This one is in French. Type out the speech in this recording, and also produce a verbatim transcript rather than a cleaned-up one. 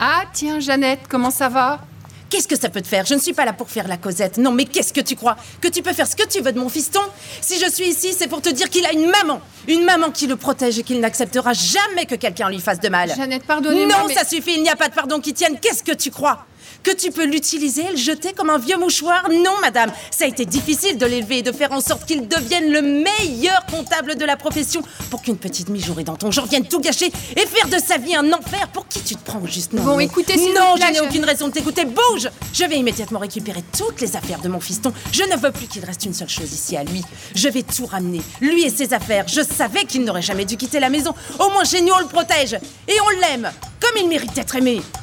Ah, tiens, Jeannette, comment ça va? Qu'est-ce que ça peut te faire? Je ne suis pas là pour faire la causette. Non, mais qu'est-ce que tu crois? Que tu peux faire ce que tu veux de mon fiston? Si je suis ici, c'est pour te dire qu'il a une maman. Une maman qui le protège et qu'il n'acceptera jamais que quelqu'un lui fasse de mal. Jeannette, pardonnez-moi, Non, mais... ça suffit, il n'y a pas de pardon qui tienne. Qu'est-ce que tu crois? Que tu peux l'utiliser, le jeter comme un vieux mouchoir? Non, madame. Ça a été difficile de l'élever et de faire en sorte qu'il devienne le meilleur comptable de la profession pour qu'une petite mijaurée dans ton genre vienne tout gâcher et faire de sa vie un enfer. Pour qui tu te prends au juste? Non, Bon, non. écoutez, s'il Non, vous plaît, je n'ai je- aucune raison de t'écouter. Bouge! Je vais immédiatement récupérer toutes les affaires de mon fiston. Je ne veux plus qu'il reste une seule chose ici à lui. Je vais tout ramener. Lui et ses affaires. Je savais qu'il n'aurait jamais dû quitter la maison. Au moins chez nous, on le protège. Et on l'aime. Comme il mérite d'être aimé.